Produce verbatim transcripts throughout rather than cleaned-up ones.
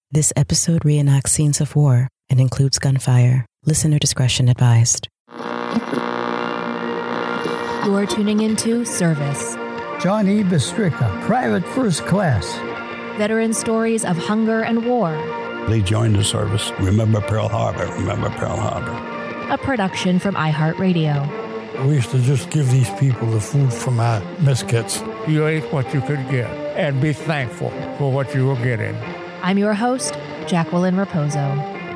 This episode reenacts scenes of war and includes gunfire. Listener discretion advised. You're tuning into Service. Johnny Bistrica, Private First Class. Veteran stories of hunger and war. They joined the service. Remember Pearl Harbor. Remember Pearl Harbor. A production from iHeartRadio. We used to just give these people the food from our mess kits. You ate what you could get and be thankful for what you were getting. I'm your host, Jacqueline Raposo.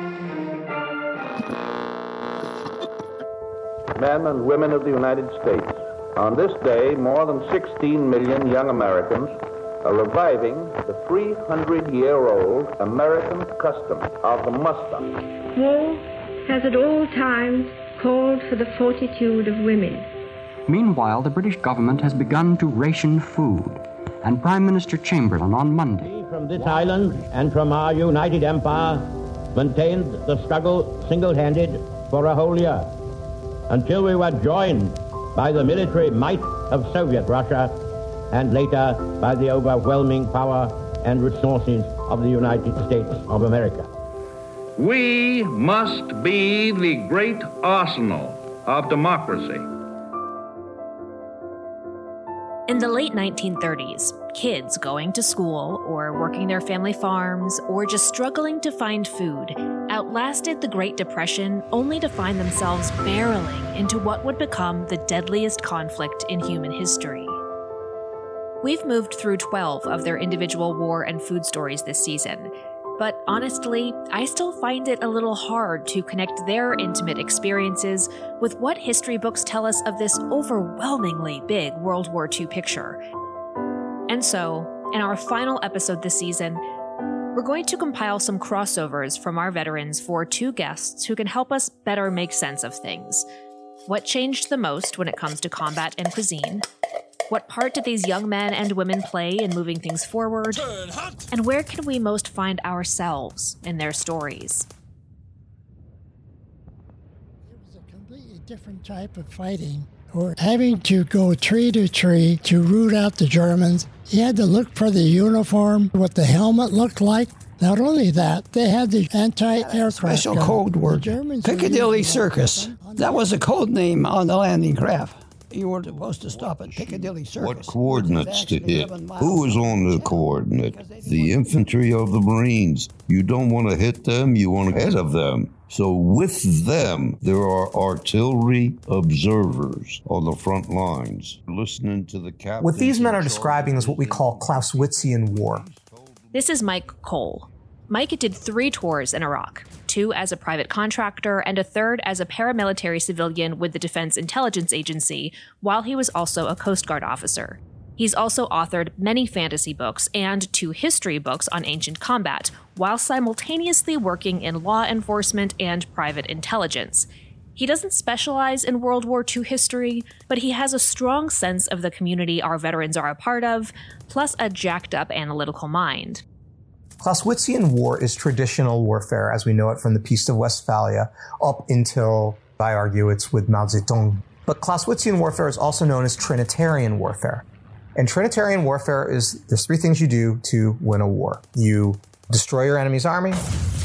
Men and women of the United States, on this day, more than sixteen million young Americans are reviving the three hundred year old American custom of the muster. War has at all times called for the fortitude of women. Meanwhile, the British government has begun to ration food, and Prime Minister Chamberlain on Monday. From this island and from our united empire maintained the struggle single-handed for a whole year, until we were joined by the military might of Soviet Russia and later by the overwhelming power and resources of the United States of America. We must be the great arsenal of democracy. In the late nineteen thirties, kids going to school or working their family farms or just struggling to find food outlasted the Great Depression only to find themselves barreling into what would become the deadliest conflict in human history. We've moved through twelve of their individual war and food stories this season, but honestly, I still find it a little hard to connect their intimate experiences with what history books tell us of this overwhelmingly big World War Two picture. And so, in our final episode this season, we're going to compile some crossovers from our veterans for two guests who can help us better make sense of things. What changed the most when it comes to combat and cuisine? What part did these young men and women play in moving things forward? And where can we most find ourselves in their stories? It was a completely different type of fighting. Or having to go tree to tree to root out the Germans. You had to look for the uniform, what the helmet looked like. Not only that, they had the anti-aircraft Special gun. code word, Piccadilly Circus. That was a code name on the landing craft. You were supposed to stop at Piccadilly Circus. What coordinates to hit? Who was on the coordinate? The infantry of the Marines. You don't want to hit them, you want ahead of them. So with them, there are artillery observers on the front lines, listening to the captain. What these men are describing is what we call Clausewitzian war. This is Mike Cole. Mike did three tours in Iraq, two as a private contractor and a third as a paramilitary civilian with the Defense Intelligence Agency, while he was also a Coast Guard officer. He's also authored many fantasy books and two history books on ancient combat, while simultaneously working in law enforcement and private intelligence. He doesn't specialize in World War Two history, but he has a strong sense of the community our veterans are a part of, plus a jacked-up analytical mind. Clausewitzian war is traditional warfare as we know it from the Peace of Westphalia up until, I argue, it's with Mao Zedong. But Clausewitzian warfare is also known as Trinitarian warfare. And Trinitarian warfare is, there's three things you do to win a war. You destroy your enemy's army,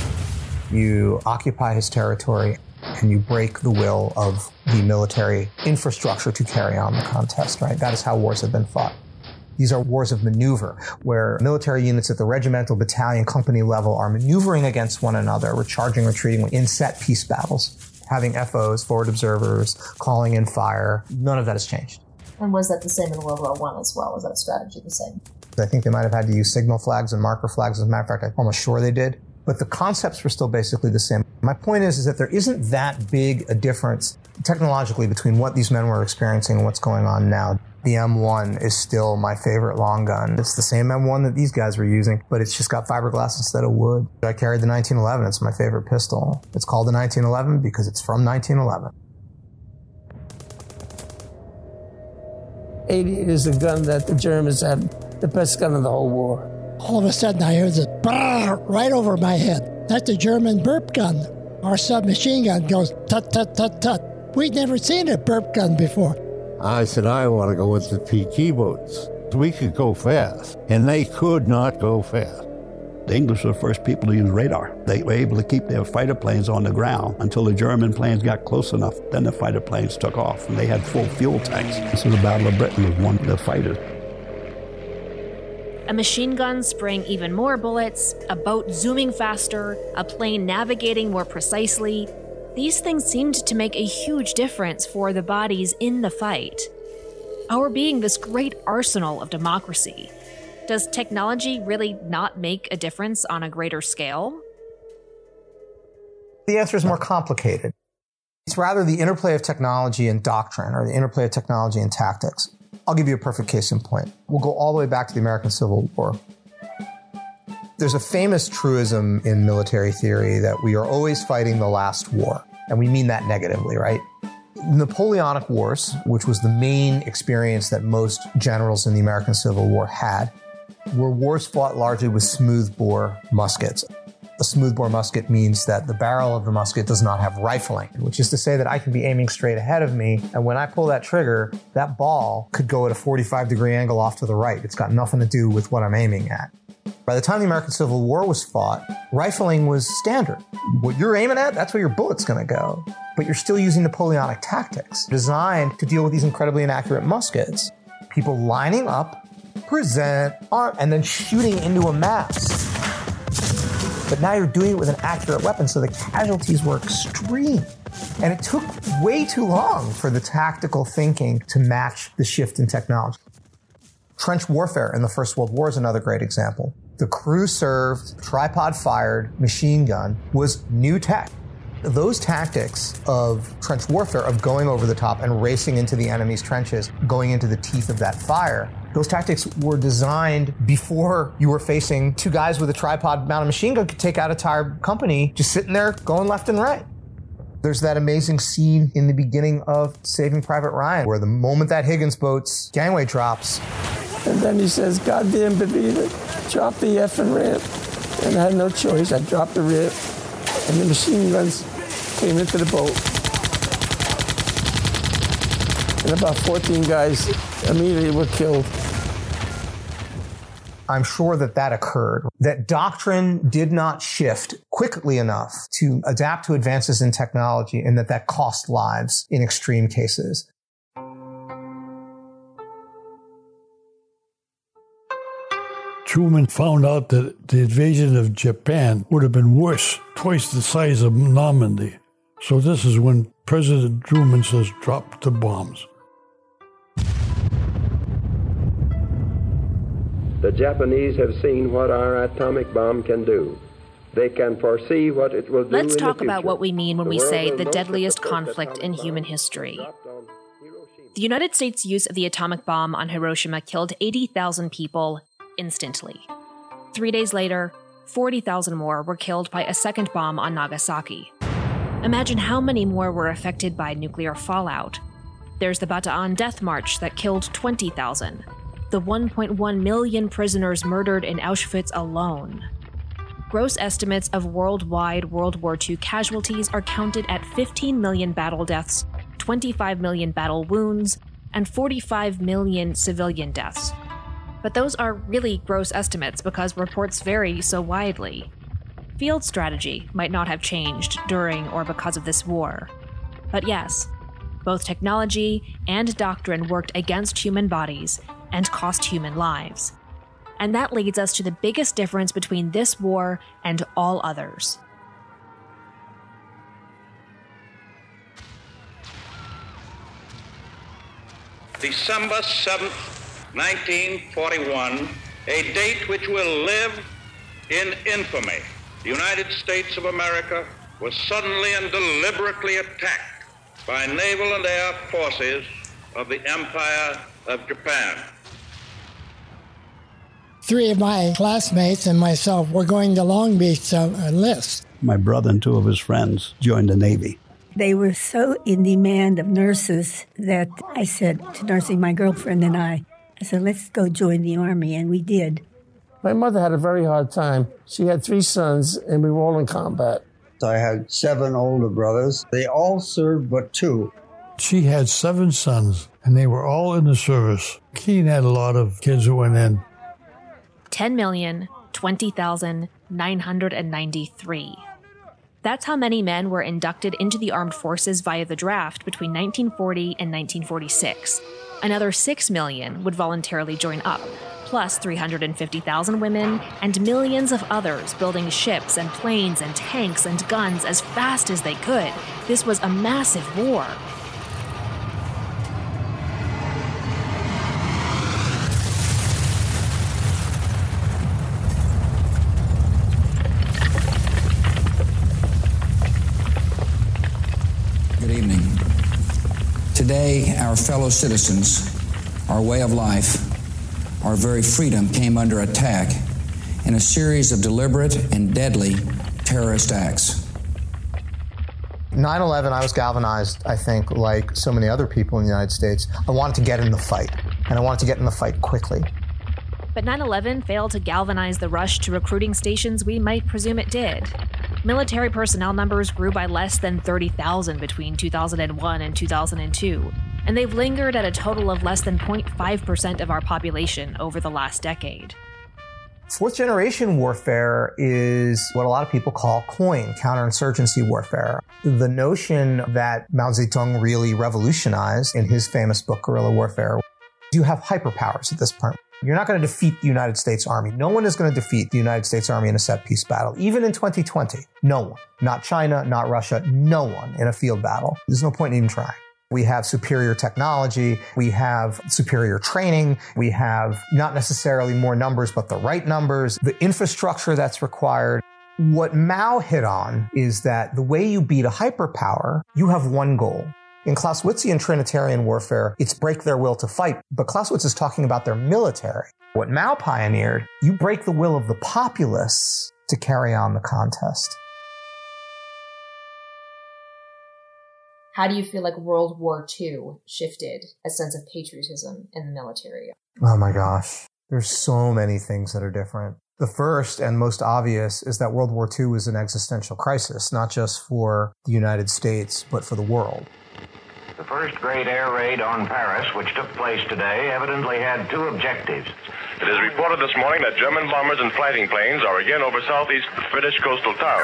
you occupy his territory, and you break the will of the military infrastructure to carry on the contest, right? That is how wars have been fought. These are wars of maneuver, where military units at the regimental, battalion, company level are maneuvering against one another, recharging, retreating in set peace battles, having F Os, forward observers, calling in fire. None of that has changed. And was that the same in World War One as well? Was that strategy the same? I think they might have had to use signal flags and marker flags. As a matter of fact, I'm almost sure they did. But the concepts were still basically the same. My point is, is that there isn't that big a difference technologically between what these men were experiencing and what's going on now. The M one is still my favorite long gun. It's the same M one that these guys were using, but it's just got fiberglass instead of wood. I carried the nineteen eleven. It's my favorite pistol. It's called the nineteen eleven because it's from nineteen eleven. eighty-eight is the gun that the Germans had, the best gun of the whole war. All of a sudden I heard this brrr right over my head. That's the German burp gun. Our submachine gun goes tut, tut, tut, tut. We'd never seen a burp gun before. I said, I want to go with the P T boats. We could go fast, and they could not go fast. The English were the first people to use radar. They were able to keep their fighter planes on the ground until the German planes got close enough. Then the fighter planes took off, and they had full fuel tanks. So the Battle of Britain was one of the fighters. A machine gun spraying even more bullets, a boat zooming faster, a plane navigating more precisely. These things seemed to make a huge difference for the bodies in the fight. Our being this great arsenal of democracy, does technology really not make a difference on a greater scale? The answer is more complicated. It's rather the interplay of technology and doctrine, or the interplay of technology and tactics. I'll give you a perfect case in point. We'll go all the way back to the American Civil War. There's a famous truism in military theory that we are always fighting the last war. And we mean that negatively, right? Napoleonic Wars, which was the main experience that most generals in the American Civil War had, were wars fought largely with smoothbore muskets. A smoothbore musket means that the barrel of the musket does not have rifling, which is to say that I can be aiming straight ahead of me, and when I pull that trigger, that ball could go at a forty-five degree angle off to the right. It's got nothing to do with what I'm aiming at. By the time the American Civil War was fought, rifling was standard. What you're aiming at, that's where your bullet's going to go. But you're still using Napoleonic tactics designed to deal with these incredibly inaccurate muskets. People lining up, present, arm, and then shooting into a mass. But now you're doing it with an accurate weapon, so the casualties were extreme. And it took way too long for the tactical thinking to match the shift in technology. Trench warfare in the First World War is another great example. The crew-served, tripod-fired machine gun was new tech. Those tactics of trench warfare, of going over the top and racing into the enemy's trenches, going into the teeth of that fire, those tactics were designed before you were facing two guys with a tripod-mounted machine gun could take out a entire company just sitting there going left and right. There's that amazing scene in the beginning of Saving Private Ryan where the moment that Higgins boat's gangway drops, and then he says, "Goddamn, Bavita, drop the effing ramp." And I had no choice. I dropped the ramp, and the machine guns came into the boat. And about fourteen guys immediately were killed. I'm sure that that occurred, that doctrine did not shift quickly enough to adapt to advances in technology, and that that cost lives in extreme cases. Truman found out that the invasion of Japan would have been worse, twice the size of Normandy. So this is when President Truman says, drop the bombs. The Japanese have seen what our atomic bomb can do. They can foresee what it will do. Let's in talk the about what we mean when The we world say will the know deadliest that the conflict in atomic human bomb history. dropped on Hiroshima. The United States' use of the atomic bomb on Hiroshima killed eighty thousand people instantly. Three days later, forty thousand more were killed by a second bomb on Nagasaki. Imagine how many more were affected by nuclear fallout. There's the Bataan Death March that killed twenty thousand. The one point one million prisoners murdered in Auschwitz alone. Gross estimates of worldwide World War Two casualties are counted at fifteen million battle deaths, twenty-five million battle wounds, and forty-five million civilian deaths. But those are really gross estimates because reports vary so widely. Field strategy might not have changed during or because of this war. But yes, both technology and doctrine worked against human bodies and cost human lives. And that leads us to the biggest difference between this war and all others. December seventh, nineteen forty-one, a date which will live in infamy. The United States of America was suddenly and deliberately attacked by naval and air forces of the Empire of Japan. Three of my classmates and myself were going to Long Beach to enlist. My brother and two of his friends joined the Navy. They were so in demand of nurses that I said to Nursey, my girlfriend and I, I said, let's go join the Army, and we did. My mother had a very hard time. She had three sons, and we were all in combat. I had seven older brothers. They all served but two. She had seven sons, and they were all in the service. Keene had a lot of kids who went in. ten million, twenty thousand, nine hundred ninety-three. That's how many men were inducted into the armed forces via the draft between nineteen forty and nineteen forty-six. Another six million would voluntarily join up, plus three hundred fifty thousand women and millions of others building ships and planes and tanks and guns as fast as they could. This was a massive war. Good evening. Today, our fellow citizens, our way of life, our very freedom came under attack in a series of deliberate and deadly terrorist acts. nine eleven, I was galvanized, I think, like so many other people in the United States. I wanted to get in the fight, and I wanted to get in the fight quickly. But nine eleven failed to galvanize the rush to recruiting stations we might presume it did. Military personnel numbers grew by less than thirty thousand between two thousand one and two thousand two, and they've lingered at a total of less than zero point five percent of our population over the last decade. Fourth generation warfare is what a lot of people call COIN, counterinsurgency warfare. The notion that Mao Zedong really revolutionized in his famous book, Guerrilla Warfare. You have hyperpowers at this point. You're not going to defeat the United States Army. No one is going to defeat the United States Army in a set-piece battle. Even in twenty twenty, no one. Not China, not Russia, no one in a field battle. There's no point in even trying. We have superior technology. We have superior training. We have not necessarily more numbers, but the right numbers, the infrastructure that's required. What Mao hit on is that the way you beat a hyperpower, you have one goal. In Clausewitzian Trinitarian warfare, it's break their will to fight, but Clausewitz is talking about their military. What Mao pioneered, you break the will of the populace to carry on the contest. How do you feel like World War Two shifted a sense of patriotism in the military? Oh my gosh. There's so many things that are different. The first and most obvious is that World War Two was an existential crisis, not just for the United States, but for the world. The first great air raid on Paris, which took place today, evidently had two objectives. It is reported this morning that German bombers and fighting planes are again over southeast British coastal towers.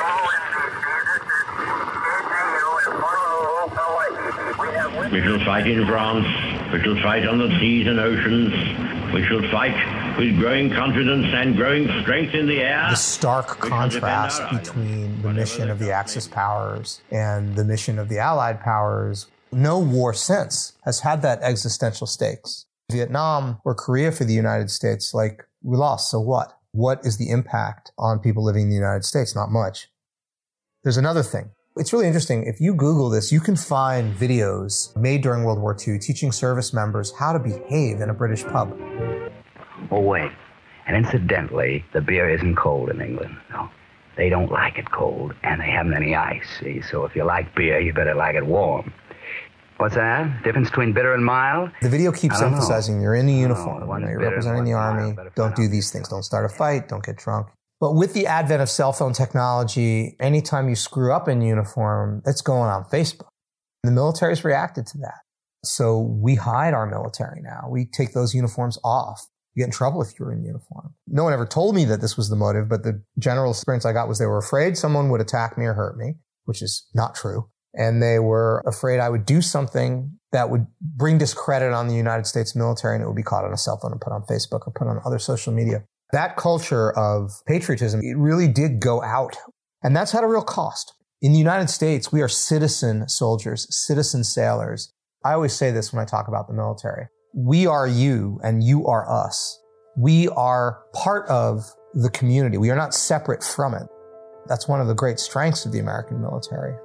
We shall fight in France. We shall fight on the seas and oceans. We shall fight with growing confidence and growing strength in the air. The stark contrast between the mission of the Axis powers and the mission of the Allied powers. No war since has had that existential stakes. Vietnam or Korea for the United States, like, we lost, so what? What is the impact on people living in the United States? Not much. There's another thing. It's really interesting. If you Google this, you can find videos made during World War Two teaching service members how to behave in a British pub. Oh, wait. And incidentally, the beer isn't cold in England. No. They don't like it cold, and they haven't any ice, see? So if you like beer, you better like it warm. What's that? Difference between bitter and mild? The video keeps emphasizing know. you're in the uniform, know. you know, you're representing the army, don't do these things, don't start a fight, don't get drunk. But with the advent of cell phone technology, anytime you screw up in uniform, it's going on Facebook. The military's reacted to that. So we hide our military now. We take those uniforms off. You get in trouble if you're in uniform. No one ever told me that this was the motive, but the general experience I got was they were afraid someone would attack me or hurt me, which is not true. And they were afraid I would do something that would bring discredit on the United States military, and it would be caught on a cell phone and put on Facebook or put on other social media. That culture of patriotism, it really did go out. And that's had a real cost. In the United States, we are citizen soldiers, citizen sailors. I always say this when I talk about the military. We are you and you are us. We are part of the community. We are not separate from it. That's one of the great strengths of the American military.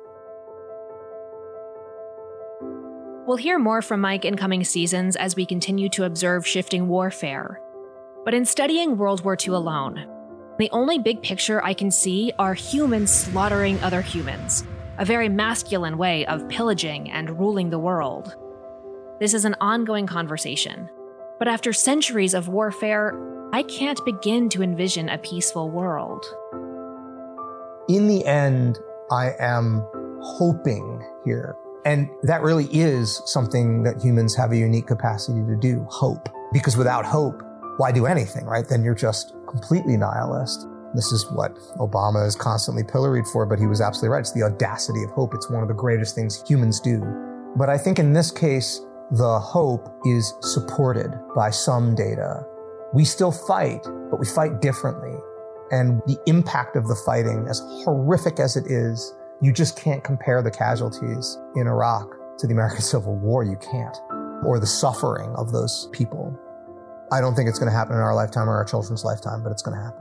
We'll hear more from Mike in coming seasons as we continue to observe shifting warfare. But in studying World War Two alone, the only big picture I can see are humans slaughtering other humans, a very masculine way of pillaging and ruling the world. This is an ongoing conversation, but after centuries of warfare, I can't begin to envision a peaceful world. In the end, I am hoping here. And that really is something that humans have a unique capacity to do, hope. Because without hope, why do anything, right? Then you're just completely nihilist. This is what Obama is constantly pilloried for, but he was absolutely right. It's the audacity of hope. It's one of the greatest things humans do. But I think in this case, the hope is supported by some data. We still fight, but we fight differently. And the impact of the fighting, as horrific as it is, you just can't compare the casualties in Iraq to the American Civil War. You can't. Or the suffering of those people. I don't think it's going to happen in our lifetime or our children's lifetime, but it's going to happen.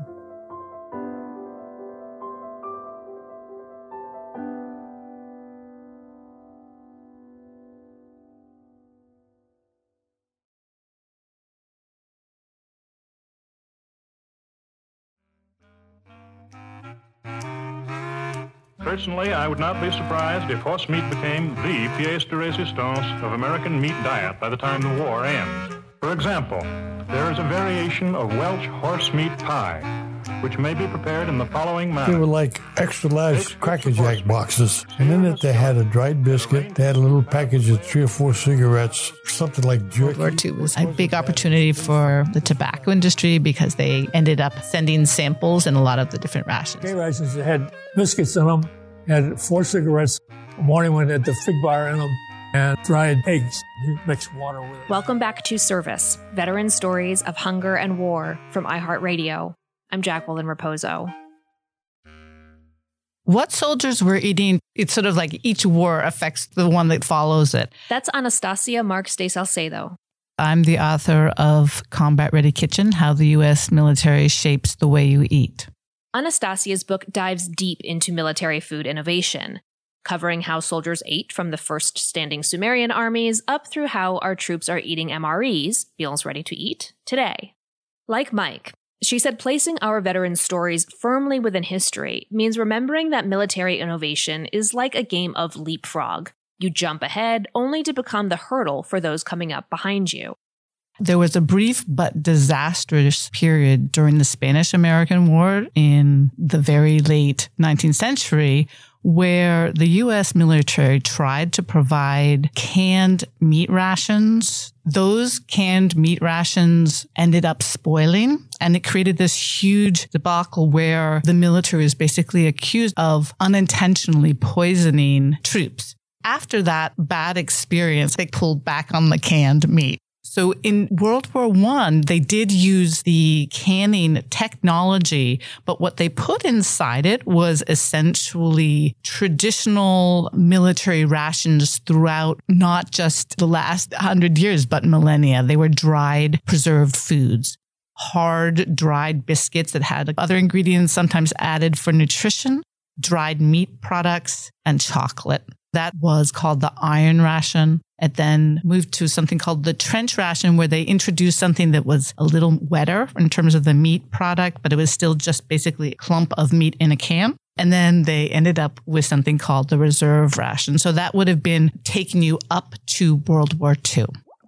Personally, I would not be surprised if horse meat became the pièce de résistance of American meat diet by the time the war ends. For example, there is a variation of Welch horse meat pie, which may be prepared in the following manner. They were like extra large Cracker Jack boxes. And in it, they had a dried biscuit. They had a little package of three or four cigarettes, something like jerky. World War Two was a big opportunity for the tobacco industry because they ended up sending samples in a lot of the different rations. K rations that had biscuits in them, had four cigarettes, a morning one had the fig bar in them, and dried eggs. You mix water with it. Welcome back to Service, Veteran Stories of Hunger and War from iHeartRadio. I'm Jacqueline Raposo. What soldiers were eating, it's sort of like each war affects the one that follows it. That's Anastasia Marks de Salcedo. I'm the author of Combat Ready Kitchen, How the U S Military Shapes the Way You Eat. Anastasia's book dives deep into military food innovation, covering how soldiers ate from the first standing Sumerian armies up through how our troops are eating M R Es, meals ready to eat, today. Like Mike, she said placing our veterans' stories firmly within history means remembering that military innovation is like a game of leapfrog. You jump ahead only to become the hurdle for those coming up behind you. There was a brief but disastrous period during the Spanish-American War in the very late nineteenth century where the U S military tried to provide canned meat rations. Those canned meat rations ended up spoiling, and it created this huge debacle where the military was basically accused of unintentionally poisoning troops. After that bad experience, they pulled back on the canned meat. So in World War One, they did use the canning technology, but what they put inside it was essentially traditional military rations throughout not just the last hundred years, but millennia. They were dried, preserved foods, hard, dried biscuits that had other ingredients sometimes added for nutrition, dried meat products, and chocolate. That was called the iron ration. It then moved to something called the trench ration, where they introduced something that was a little wetter in terms of the meat product, but it was still just basically a clump of meat in a can. And then they ended up with something called the reserve ration. So that would have been taking you up to World War Two.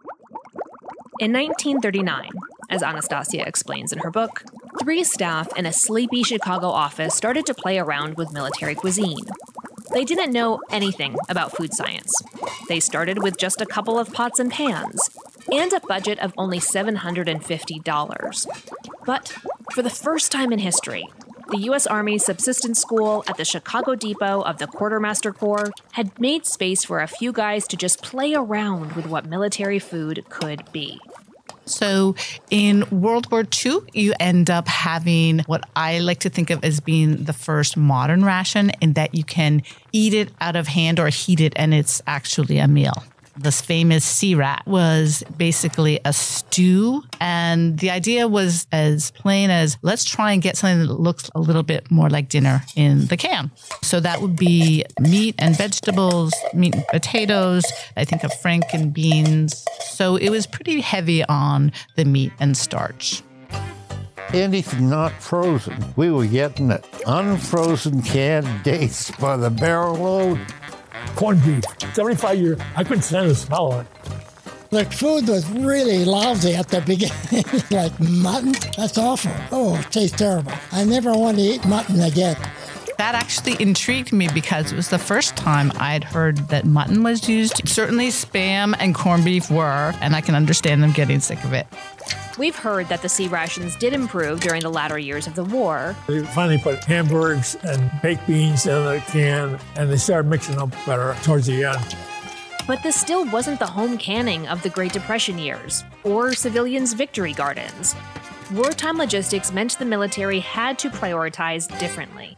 In nineteen thirty-nine, as Anastasia explains in her book, three staff in a sleepy Chicago office started to play around with military cuisine. They didn't know anything about food science. They started with just a couple of pots and pans and a budget of only seven hundred fifty dollars. But for the first time in history, the U S Army Subsistence School at the Chicago Depot of the Quartermaster Corps had made space for a few guys to just play around with what military food could be. So in World War Two, you end up having what I like to think of as being the first modern ration, in that you can eat it out of hand or heat it, and it's actually a meal. This famous C RAT was basically a stew, and the idea was as plain as, let's try and get something that looks a little bit more like dinner in the can. So that would be meat and vegetables, meat and potatoes, I think of franken beans. So it was pretty heavy on the meat and starch. Anything not frozen, we were getting it. Unfrozen canned dates by the barrel load. Corned beef, seventy-five year, I couldn't stand the smell of it. The food was really lousy at the beginning, like mutton. That's awful. Oh, it tastes terrible. I never want to eat mutton again. That actually intrigued me because it was the first time I'd heard that mutton was used. Certainly Spam and corned beef were, and I can understand them getting sick of it. We've heard that the C rations did improve during the latter years of the war. They finally put hamburgers and baked beans in a can, and they started mixing them better towards the end. But this still wasn't the home canning of the Great Depression years, or civilians' victory gardens. Wartime logistics meant the military had to prioritize differently.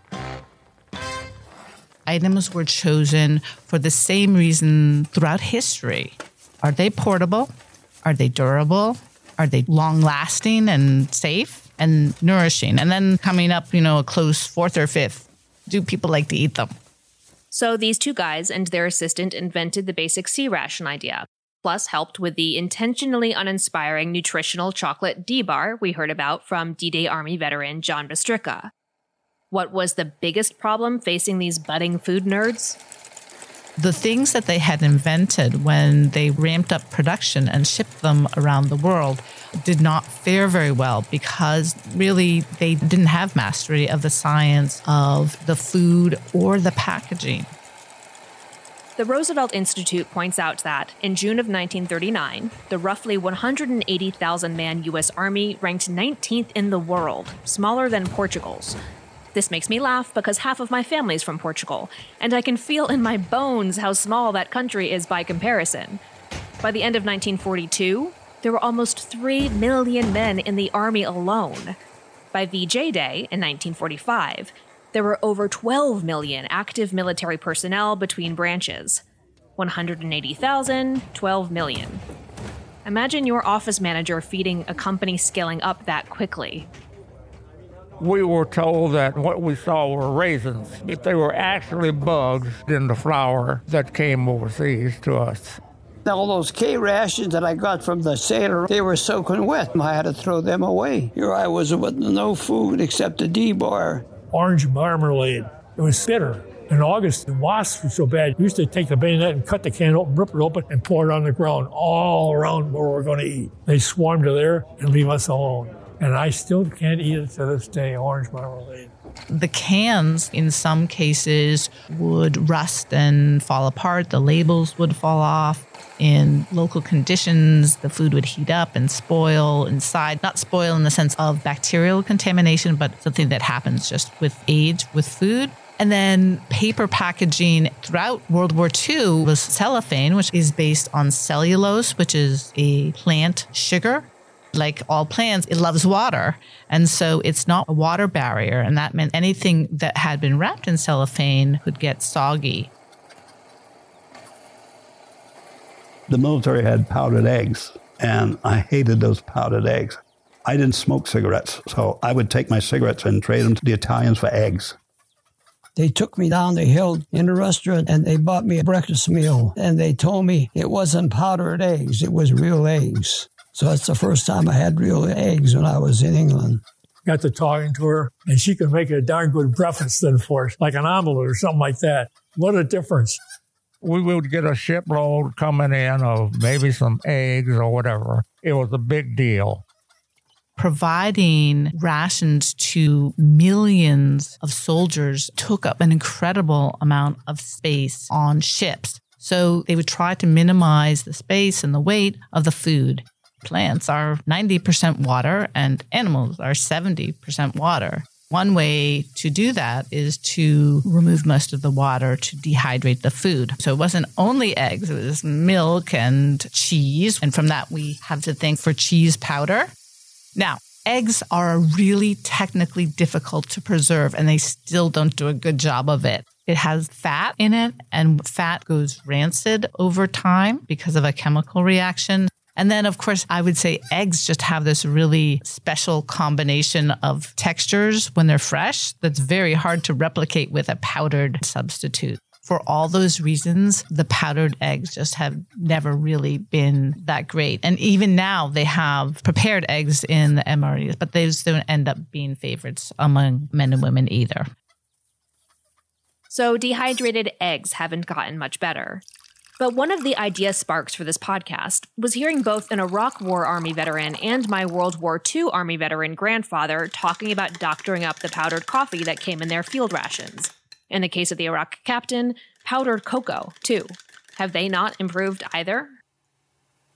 Items were chosen for the same reason throughout history. Are they portable? Are they durable? Are they long-lasting and safe and nourishing? And then coming up, you know, a close fourth or fifth, do people like to eat them? So these two guys and their assistant invented the basic C ration idea, plus helped with the intentionally uninspiring nutritional chocolate D-bar we heard about from D-Day Army veteran John Bystrzyka. What was the biggest problem facing these budding food nerds? The things that they had invented when they ramped up production and shipped them around the world did not fare very well because really they didn't have mastery of the science of the food or the packaging. The Roosevelt Institute points out that, in June of nineteen thirty-nine, the roughly one hundred eighty thousand man U S Army ranked nineteenth in the world, smaller than Portugal's. This makes me laugh because half of my family's from Portugal, and I can feel in my bones how small that country is by comparison. By the end of nineteen forty-two, there were almost three million men in the Army alone. By V J Day in nineteen forty-five, there were over twelve million active military personnel between branches. one hundred eighty thousand, twelve million. Imagine your office manager feeding a company scaling up that quickly. We were told that what we saw were raisins, but they were actually bugs in the flour that came overseas to us. All those K rations that I got from the sailor, they were soaking wet. I had to throw them away. Here I was with no food except the D-bar. Orange marmalade. It was bitter. In August, the wasps were so bad, we used to take the bayonet and cut the can open, rip it open, and pour it on the ground all around where we're going to eat. They swarmed to there and leave us alone. And I still can't eat it to this day, orange marmalade. The cans, in some cases, would rust and fall apart. The labels would fall off. In local conditions, the food would heat up and spoil inside. Not spoil in the sense of bacterial contamination, but something that happens just with age with food. And then paper packaging throughout World War Two was cellophane, which is based on cellulose, which is a plant sugar. Like all plants, it loves water. And so it's not a water barrier. And that meant anything that had been wrapped in cellophane would get soggy. The military had powdered eggs, and I hated those powdered eggs. I didn't smoke cigarettes, so I would take my cigarettes and trade them to the Italians for eggs. They took me down the hill in a restaurant, and they bought me a breakfast meal. And they told me it wasn't powdered eggs, it was real eggs. So that's the first time I had real eggs when I was in England. Got to talking to her, and she could make a darn good breakfast then for us, like an omelet or something like that. What a difference. We would get a shipload coming in of maybe some eggs or whatever. It was a big deal. Providing rations to millions of soldiers took up an incredible amount of space on ships. So they would try to minimize the space and the weight of the food. Plants are ninety percent water and animals are seventy percent water. One way to do that is to remove most of the water to dehydrate the food. So it wasn't only eggs, it was milk and cheese. And from that, we have to thank for cheese powder. Now, eggs are really technically difficult to preserve, and they still don't do a good job of it. It has fat in it, and fat goes rancid over time because of a chemical reaction. And then, of course, I would say eggs just have this really special combination of textures when they're fresh that's very hard to replicate with a powdered substitute. For all those reasons, the powdered eggs just have never really been that great. And even now, they have prepared eggs in the M R Es, but those don't end up being favorites among men and women either. So dehydrated eggs haven't gotten much better. But one of the idea sparks for this podcast was hearing both an Iraq War Army veteran and my World War Two Army veteran grandfather talking about doctoring up the powdered coffee that came in their field rations. In the case of the Iraq captain, powdered cocoa, too. Have they not improved either?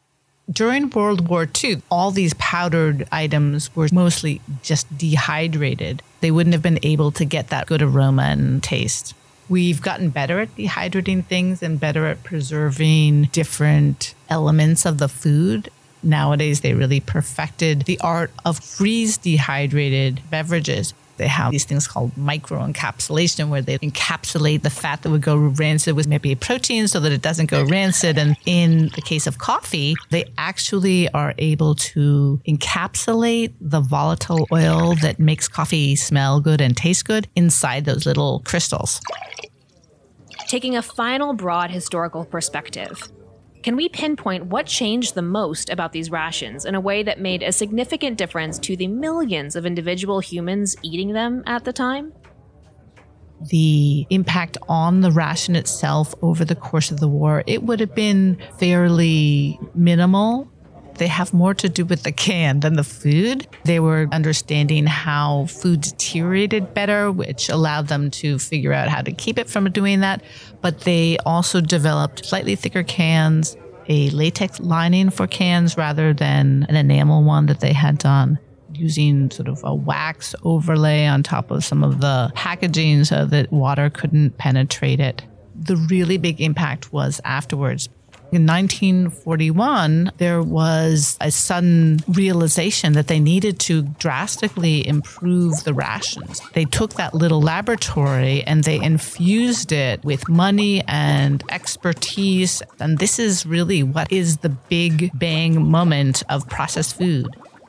During World War Two, all these powdered items were mostly just dehydrated. They wouldn't have been able to get that good aroma and taste. We've gotten better at dehydrating things and better at preserving different elements of the food. Nowadays, they really perfected the art of freeze dehydrated beverages. They have these things called microencapsulation, where they encapsulate the fat that would go rancid with maybe a protein so that it doesn't go rancid. And in the case of coffee, they actually are able to encapsulate the volatile oil that makes coffee smell good and taste good inside those little crystals. Taking a final broad historical perspective, can we pinpoint what changed the most about these rations in a way that made a significant difference to the millions of individual humans eating them at the time? The impact on the ration itself over the course of the war, it would have been fairly minimal. They have more to do with the can than the food. They were understanding how food deteriorated better, which allowed them to figure out how to keep it from doing that. But they also developed slightly thicker cans, a latex lining for cans rather than an enamel one that they had done, using sort of a wax overlay on top of some of the packaging so that water couldn't penetrate it. The really big impact was afterwards. In nineteen forty-one, there was a sudden realization that they needed to drastically improve the rations. They took that little laboratory and they infused it with money and expertise. And this is really what is the big bang moment of processed food.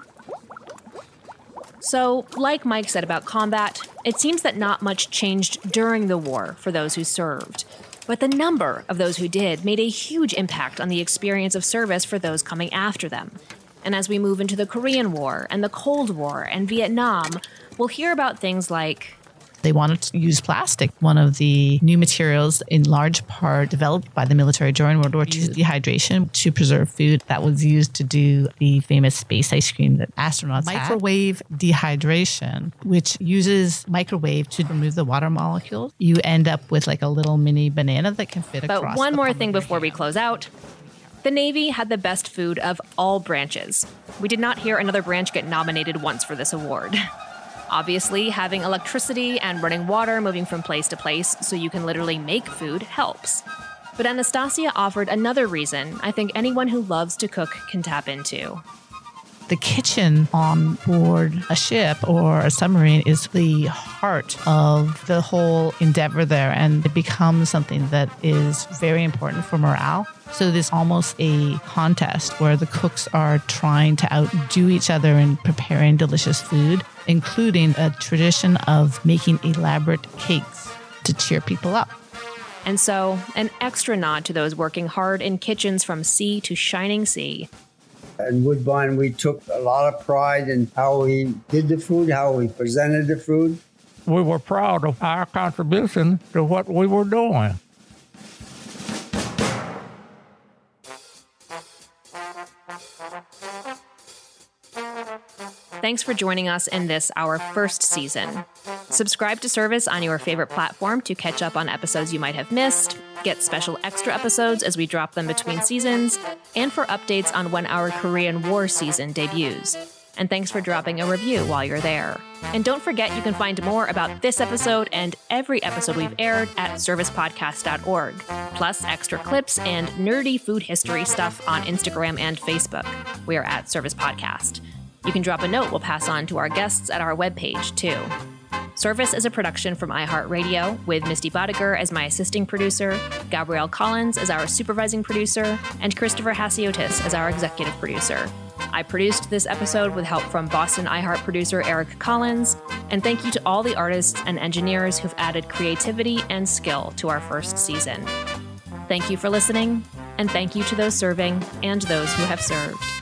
So, like Mike said about combat, it seems that not much changed during the war for those who served. But the number of those who did made a huge impact on the experience of service for those coming after them. And as we move into the Korean War and the Cold War and Vietnam, we'll hear about things like they wanted to use plastic. One of the new materials, in large part developed by the military during World War Two, used dehydration to preserve food. That was used to do the famous space ice cream that astronauts had. Microwave dehydration, which uses microwave to remove the water molecules. You end up with like a little mini banana that can fit across. But one more thing before we close out. The Navy had the best food of all branches. We did not hear another branch get nominated once for this award. Obviously, having electricity and running water moving from place to place so you can literally make food helps. But Anastasia offered another reason I think anyone who loves to cook can tap into. The kitchen on board a ship or a submarine is the heart of the whole endeavor there, and it becomes something that is very important for morale. So there's almost a contest where the cooks are trying to outdo each other in preparing delicious food, including a tradition of making elaborate cakes to cheer people up. And so, an extra nod to those working hard in kitchens from sea to shining sea. In Woodbine, we took a lot of pride in how we did the food, how we presented the food. We were proud of our contribution to what we were doing. Thanks for joining us in this, our first season. Subscribe to Service on your favorite platform to catch up on episodes you might have missed, get special extra episodes as we drop them between seasons, and for updates on when our Korean War season debuts. And thanks for dropping a review while you're there. And don't forget you can find more about this episode and every episode we've aired at service podcast dot org, plus extra clips and nerdy food history stuff on Instagram and Facebook. We are at Service Podcast. You can drop a note we'll pass on to our guests at our webpage, too. Service is a production from iHeartRadio, with Misty Bodiger as my assisting producer, Gabrielle Collins as our supervising producer, and Christopher Hasiotis as our executive producer. I produced this episode with help from Boston iHeart producer Eric Collins, and thank you to all the artists and engineers who've added creativity and skill to our first season. Thank you for listening, and thank you to those serving and those who have served.